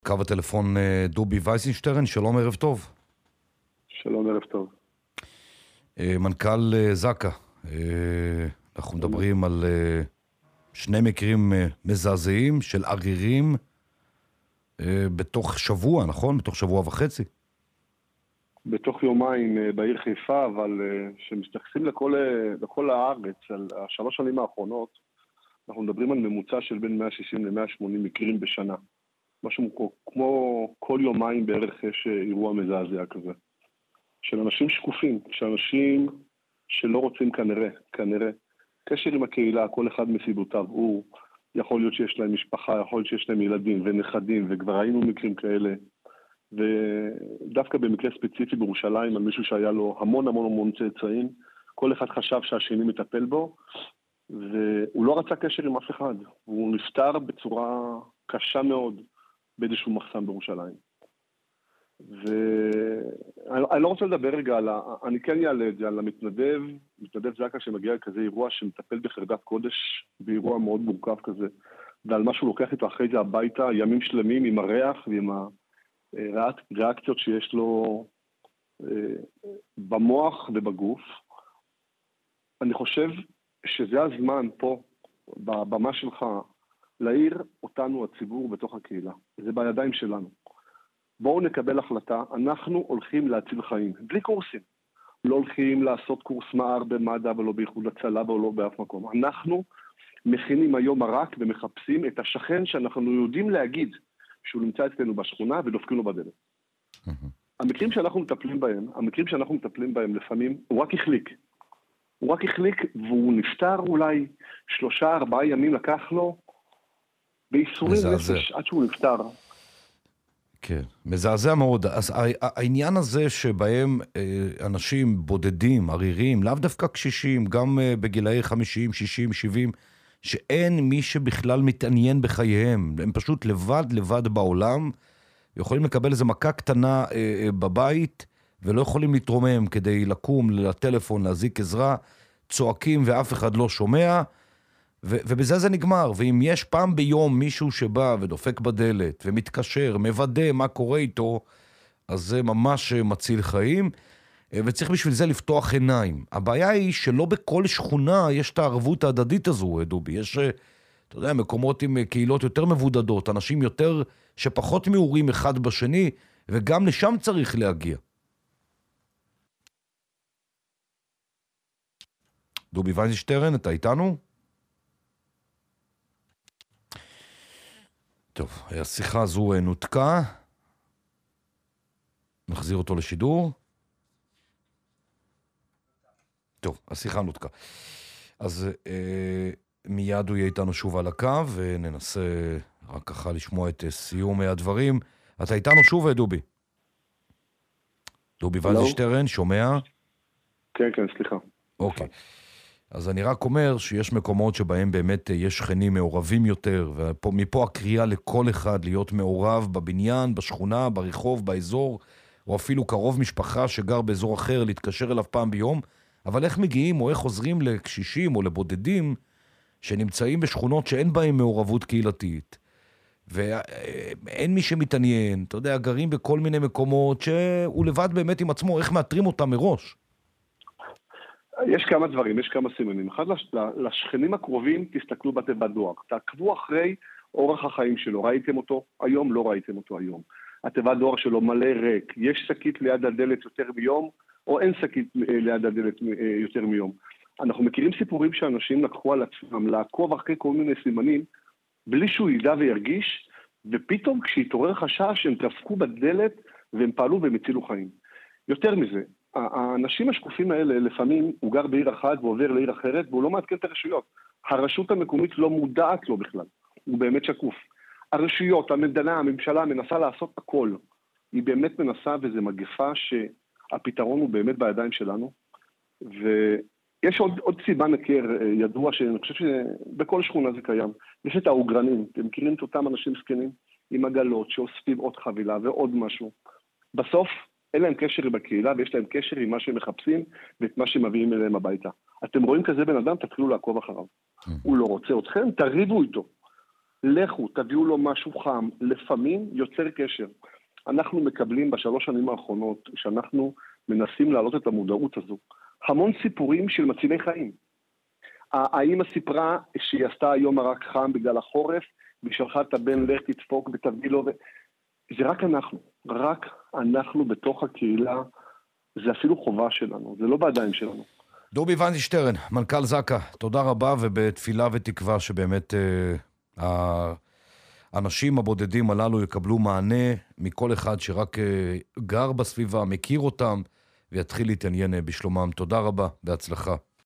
קו הטלפון דובי וייזנשטרן, שלום, ערב טוב. שלום, ערב טוב. מנכ"ל זק"א, אנחנו מדברים על שני מקרים מזעזעים של ערירים בתוך שבוע, נכון? בתוך שבוע וחצי. בתוך יומיים בעיר חיפה, אבל שמסתכלים לכל הארץ, על השלוש שנים האחרונות, אנחנו מדברים על ממוצע של בין 160 ל-180 מקרים בשנה. משהו כמו כל יומיים בערך יש אירוע מזעזע כזה. של אנשים שקופים, של אנשים שלא רוצים כנראה, קשר עם הקהילה, כל אחד מסיבותיו, הוא יכול להיות שיש להם משפחה, יכול להיות שיש להם ילדים ונכדים, וכבר ראינו מקרים כאלה, ודווקא במקרה ספציפי בירושלים, על מישהו שהיה לו המון צאצאים, כל אחד חשב שהשני מטפל בו, והוא לא רצה קשר עם אף אחד, הוא נפטר בצורה קשה מאוד באיזשהו מחסן בירושלים. ואני לא רוצה לדבר רגע אני כן אעלה את זה, על מתנדב זק"א שמגיע כזה אירוע שמטפל בחרדת קודש, באירוע מאוד מורכב כזה, ועל מה שהוא לוקח איתו אחרי זה הביתה, ימים שלמים עם הריח ועם הריאקציות שיש לו במוח ובגוף. אני חושב שזה הזמן פה, בבמה שלך, להעיר אותנו, הציבור, בתוך הקהילה. זה בידיים שלנו. בואו נקבל החלטה, אנחנו הולכים להציל חיים, בלי קורסים. לא הולכים לעשות קורס מער במד"א ולא באיחוד הצלה ולא באף מקום. אנחנו מכינים היום מרק ומחפשים את השכן שאנחנו יודעים להגיד שהוא נמצא אצלנו בשכונה ודופקים לו בדלת. המקרים שאנחנו מטפלים בהם לפעמים, הוא רק החליק והוא נפטר אולי 3-4 ימים לקח לו בייסורים נפש עד שהוא נפטר. כן, מזעזע מאוד. אז העניין הזה שבהם אנשים בודדים, ערירים, לאו דווקא קשישים, גם בגילאי 50, 60, 70, שאין מי שבכלל מתעניין בחייהם, הם פשוט לבד בעולם, יכולים לקבל איזו מכה קטנה בבית, ולא יכולים להתרומם כדי לקום לטלפון, להזיק עזרה, צועקים ואף אחד לא שומע, ובזה זה נגמר. ואם יש פעם ביום מישהו שבא ודופק בדלת ומתקשר, מוודא מה קורה איתו, אז זה ממש מציל חיים, וצריך בשביל זה לפתוח עיניים. הבעיה היא שלא בכל שכונה יש את הערבות ההדדית הזו, דובי. יש, אתה יודע, מקומות עם קהילות יותר מבודדות, אנשים יותר שפחות מעורים אחד בשני, וגם לשם צריך להגיע. דובי וייזנשטרן, אתה איתנו? טוב, השיחה הזו נותקה. נחזיר אותו לשידור. טוב, השיחה נותקה. אז מיד הוא יהיה איתנו שוב על הקו, וננסה רק ככה לשמוע את סיום הדברים. אתה איתנו שוב, דובי? דובי וייזנשטרן, שומע? כן, סליחה. אוקיי. אז אני רק אומר שיש מקומות שבהם באמת יש שכנים מעורבים יותר, ומפה הקריאה לכל אחד להיות מעורב בבניין, בשכונה, ברחוב, באזור, או אפילו קרוב משפחה שגר באזור אחר, להתקשר אליו פעם ביום. אבל איך מגיעים או איך עוזרים לקשישים או לבודדים שנמצאים בשכונות שאין בהם מעורבות קהילתית, ואין מי שמתעניין, אתה יודע, גרים בכל מיני מקומות שהוא לבד באמת עם עצמו, איך מאתרים אותם מראש? יש כמה דברים, יש כמה סימנים. אחד, לשכנים הקרובים תסתכלו בתיבת דואר. תעקבו אחרי אורח החיים שלו. ראיתם אותו היום? לא ראיתם אותו היום. התיבת דואר שלו מלא ריק. יש שקית ליד הדלת יותר מיום, או אין שקית ליד הדלת יותר מיום. אנחנו מכירים סיפורים שאנשים לקחו על עצמם לעקוב אחרי כל מיני סימנים, בלי שהוא ידע וירגיש, ופתאום כשהתעורר חשש הם דפקו בדלת והם פעלו והם הצילו חיים. יותר מזה, האנשים השקופים האלה, לפעמים הוא גר בעיר אחת ועובר לעיר אחרת, והוא לא מעדכן את הרשויות. הרשות המקומית לא מודעת לו בכלל. הוא באמת שקוף. הרשויות, הממשלה מנסה לעשות הכל. היא באמת מנסה, וזו מגפה שהפתרון הוא באמת בידיים שלנו. ויש עוד סיבה נכיר, ידוע, שאני חושב שבכל שכונה זה קיים. יש את האוגרנים. אתם מכירים את אותם אנשים סקנים עם עגלות שאוספים עוד חבילה ועוד משהו. בסוף, אין להם קשר בקהילה, ויש להם קשר עם מה שהם מחפשים, ואת מה שהם מביאים אליהם הביתה. אתם רואים כזה בן אדם, תתחילו לעקוב אחריו. הוא לא רוצה אתכם, תריבו איתו. לכו, תביאו לו משהו חם, לפעמים יוצר קשר. אנחנו מקבלים בשלוש שנים האחרונות, שאנחנו מנסים להעלות את המודעות הזו, המון סיפורים של מצילי חיים. האמא סיפרה שהיא עשתה היום מרק חם בגלל החורף, והיא שלחה את הבן לך תדפוק ותביא לו, זה רק אנחנו בתוך הקהילה, זה אפילו חובה שלנו, זה לא בידיים שלנו. דובי ונדישטרן, מנכ"ל זק"א, תודה רבה, ובתפילה ותקווה שבאמת האנשים הבודדים הללו יקבלו מענה מכל אחד שרק גר בסביבה, מכיר אותם, ויתחיל להתעניין בשלומם. תודה רבה, בהצלחה.